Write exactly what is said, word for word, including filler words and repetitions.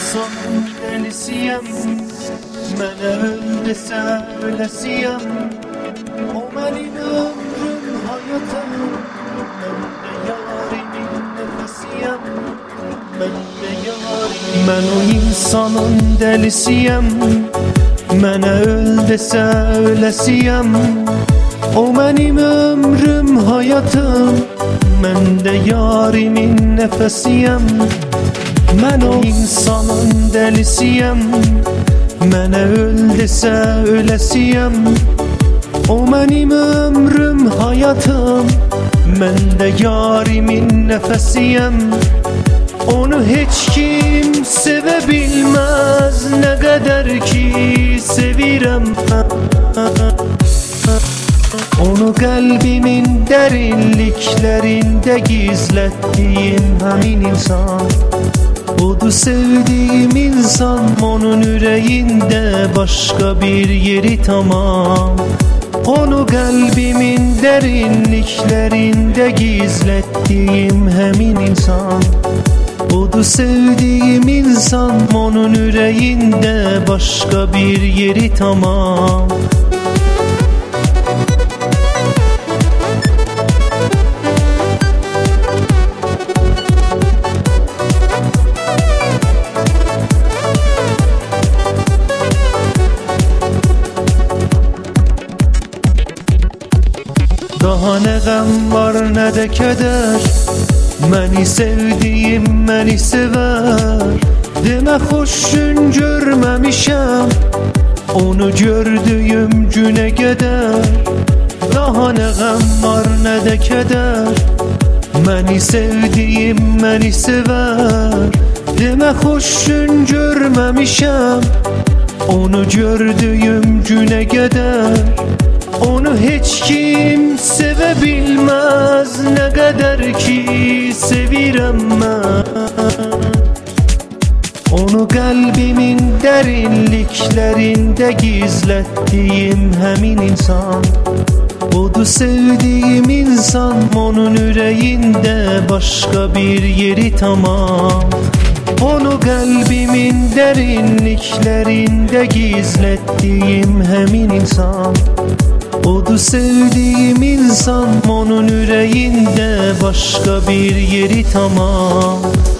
insanın delisiyem. Mənə öl desə öləsiyəm. O mənim ömrüm, hayatım. Mən də yarimin nəfəsiyəm. Mən də yarimin. Mən o insanın delisiyem. Mənə öl desə öləsiyəm. O mənim ömrüm, hayatım. Mən də yarimin nəfəsiyəm. Mən o insanın delisiyem. Mənə öl desə öləsiyəm. O mənim ömrüm, hayatım. Mən də yarimin nəfəsiyəm. Onu heç kim sevə bilməz, nə qədər ki sevirəm. Onu qəlbimin dərinliklərində gizlətdiyim həmin insan. Odur sevdiğim insan, onun ürəyində başqa bir yeri tamam. Onu qəlbimin dərinliklərində gizlətdiyim həmin insan. Odur sevdiğim insan, onun ürəyində başqa bir yeri tamam. Daha nə qəm var, nə də kədər. Məni sevdiyim məni sevər. Demə xoş gün görməmişəm, onu gördüyüm günə qədər. Daha nə qəm var, nə də kədər. Məni sevdiyim məni sevər. Demə xoş gün görməmişəm, onu gördüyüm günə qədər. Onu heç kim sevə bilməz, nə qədər ki sevirəm mən. Onu qəlbimin dərinliklərində gizlətdiyim həmin insan. Odur sevdiğim insan, onun ürəyində başqa bir yeri tamam. Onu qəlbimin dərinliklərində gizlətdiyim həmin insan. Odur sevdiğim insan, onun ürəyində başqa bir yeri tamam.